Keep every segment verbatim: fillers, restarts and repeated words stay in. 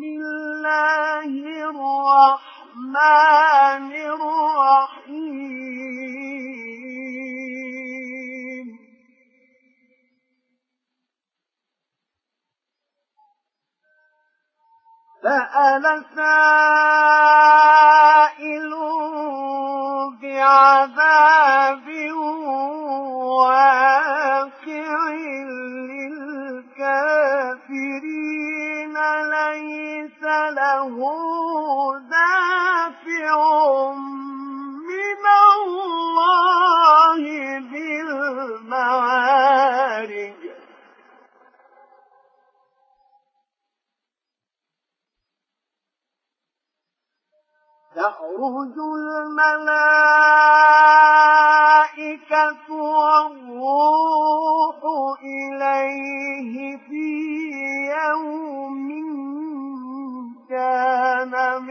الله الرحمن الرحيم سأل سائل بعذاب واقع للكافرين ليس له دافع من الله ذي المعارج تعرج الملائكة والروح إليه في يوم كان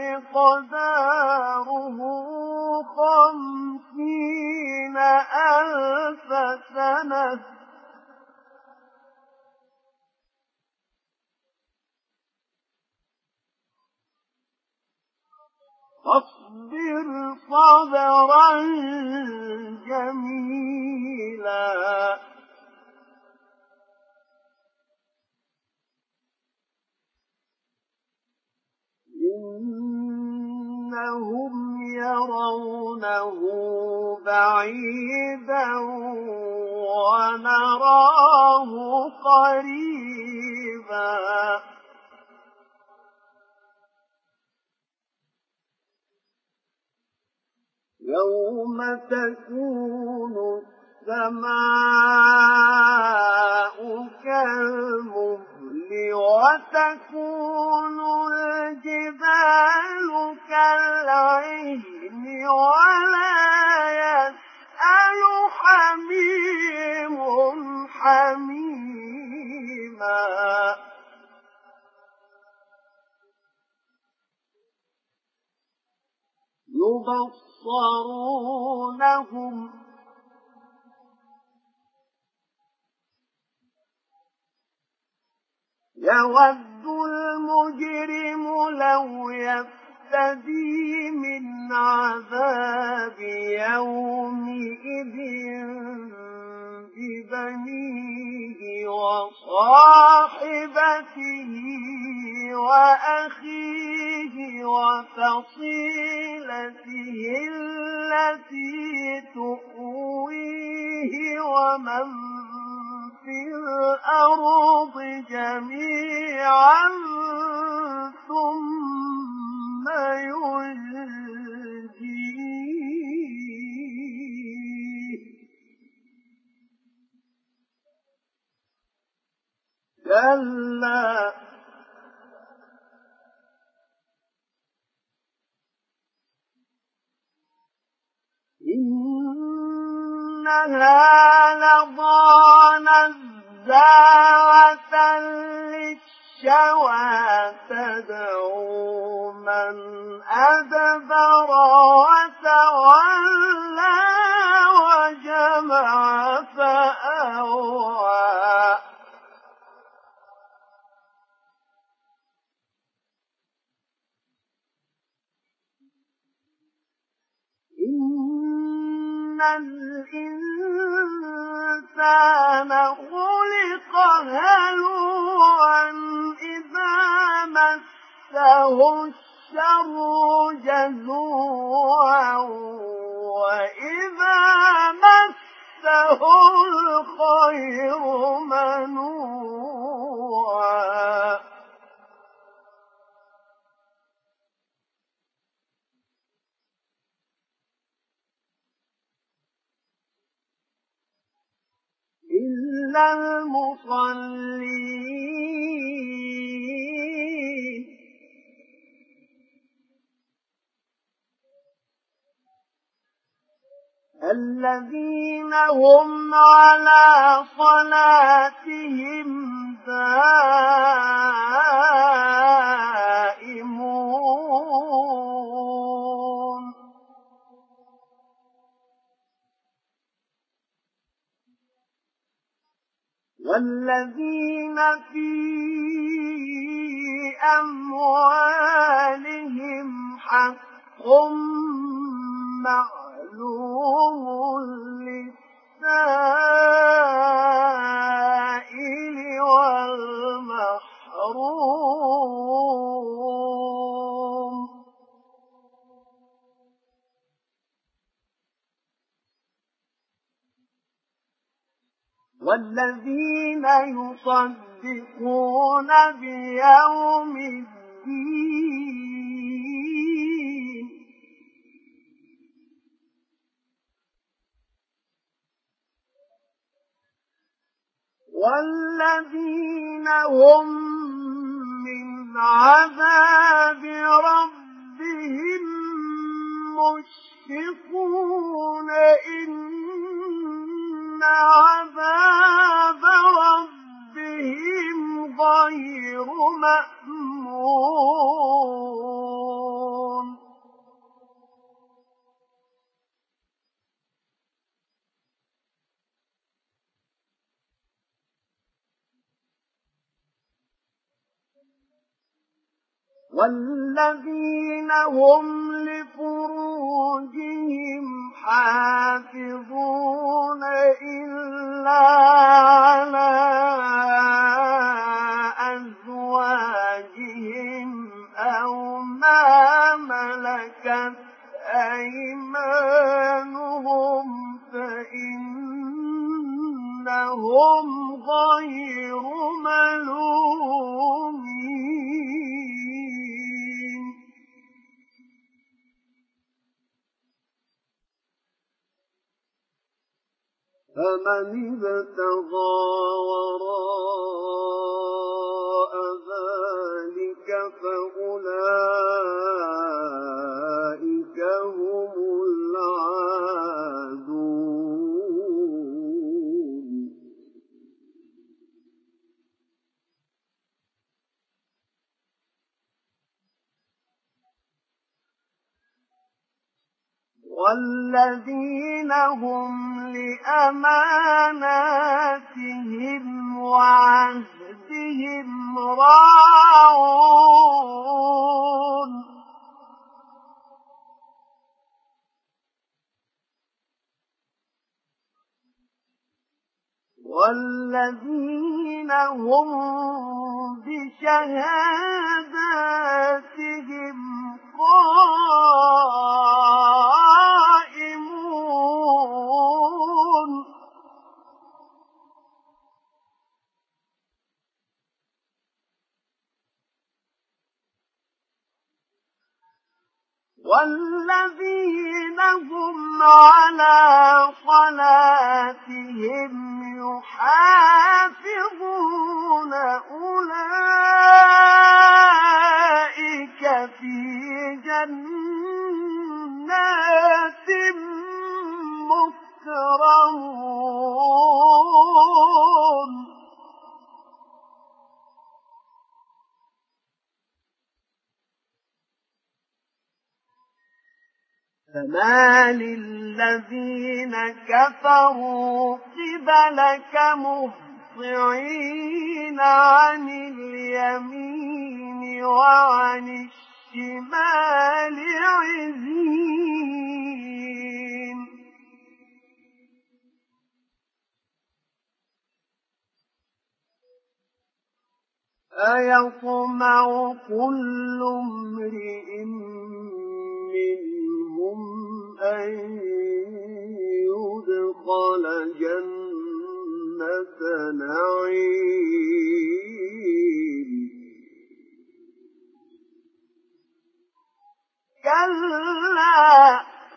مقداره خمسين ألف سنة فاصبر صبرا جميلا إنهم يرونه بعيدا ونراه قريبا يوم تكون السماء كالمهل وتكون الجبال كالعهن ولا يسأل حميم حميما يبصرونهم يود المجرم لو يفتدي من عذاب يومئذ ببنيه وصاحبته وأخيه وفصيلته التي تؤويه ومن في الأرض جميعا ثم ينجيه كلا إنها لظى نزاعة للشوى تدعو من أدبر وتولى وجمع فأوعى إن الإنسان خلق هلوعا إذا مسه الشر جزوعا وإذا مسه الخير منوعا إلا المصلين الذين هم على صلاتهم دائمون والذين في أموالهم حق معلوم للسائل والمحروم والذين يصدقون بيوم الدين والذين هم من عذاب ربهم مشفقون إن عذاب ربهم غير مأمون والذين هم لفروجهم حافظون إلا على أزواجهم أو ما ملكت أيمانهم فإنهم غير ملومين فمن ابتغى وراء ذلك فأولئك هم العادون والذين هم لأماناتهم وعهدهم راعون والذين هم بشهاداتهم قائمون والذين هم على صلاتهم يحافظون أولئك في جنات مكرمون فما للذين كفروا قبلك مهطعين عن اليمين وعن الشمال عزين أيطمع كل امرئ منهم أن يدخل جنة نعيم كلا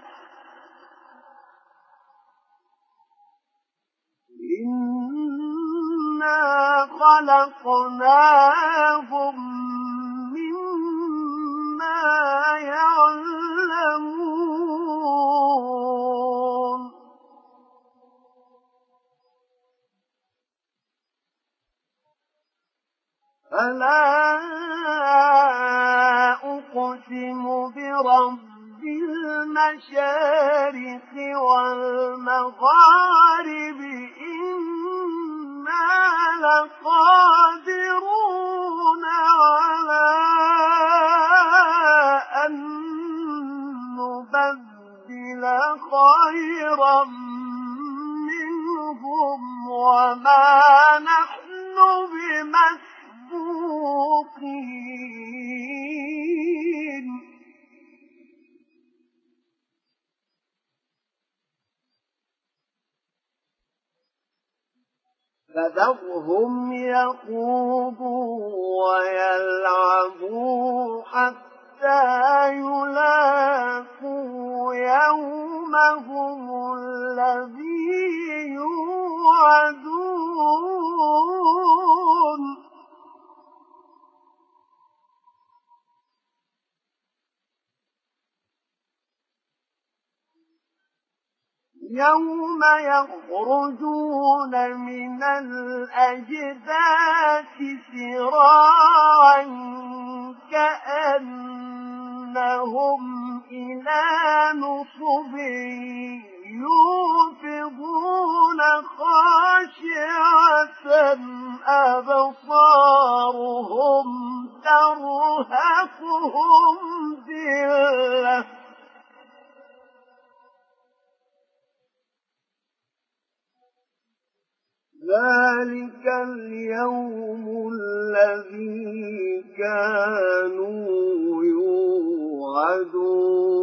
إنا خلقناهم مما يعلمون فلا أقسم برب المشارق والمغارب إنا لقادرون على فذرهم يخوضوا ويلعبوا حتى يلاقوا يومهم الذي يوعدون يوم يخرجون من الأجداث سراعا كأنهم إلى نصب يوفضون خاشعة أبصارهم ترهقهم ذلة ذلك اليوم الذي كانوا يوعدون